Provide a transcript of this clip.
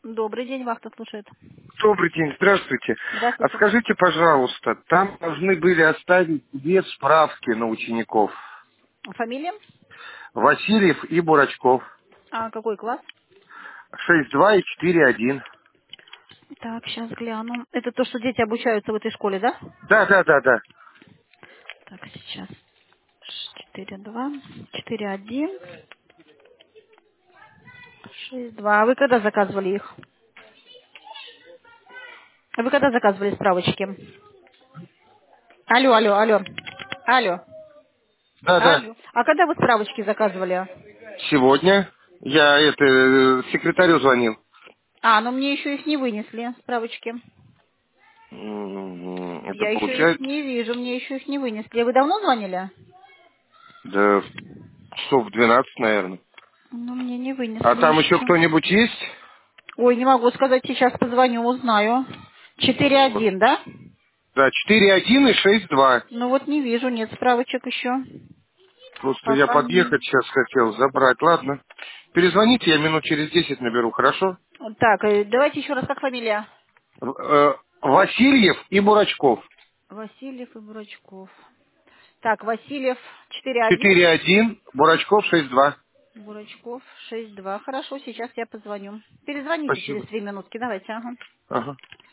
Добрый день, вахта слушает. Добрый день, здравствуйте. А Здравствуйте. скажите, пожалуйста, там должны были оставить две справки на учеников. Фамилия? Васильев и Бурачков. А какой класс? 6.2 и 4.1. Так, сейчас гляну. Это то, что дети обучаются в этой школе, да? Да, да, да, да. Так, сейчас. 4.2, 4.1, 6.2. А вы когда заказывали их? А вы когда заказывали справочки? Алло, алло, алло. Алло. Да, да. Алло. А когда вы справочки заказывали? Сегодня я секретарю звонил. А, но мне еще их не вынесли, справочки. Это Я еще их получается, не вижу, мне еще их не вынесли. Вы давно звонили? да, часов в 12, наверное. Ну, мне не А вынесли там еще еще. кто-нибудь есть? Ой, не могу сказать, сейчас позвоню, узнаю. Вот. 4.1, да? Да, 4.1 и 6.2. Ну вот не вижу, нет справочек еще. Просто я Пока нет. подъехать сейчас хотел, забрать. Ладно. Перезвоните, я минут через 10 наберу, хорошо? Так, давайте еще раз, как фамилия? Васильев и Бурачков. Васильев и Бурачков. Так, Васильев 4.1, 4.1, Бурачков 6.2. Бурачков 6.2. Хорошо, сейчас я позвоню. Перезвоните через Спасибо. 3 минутки, давайте, ага. Ага.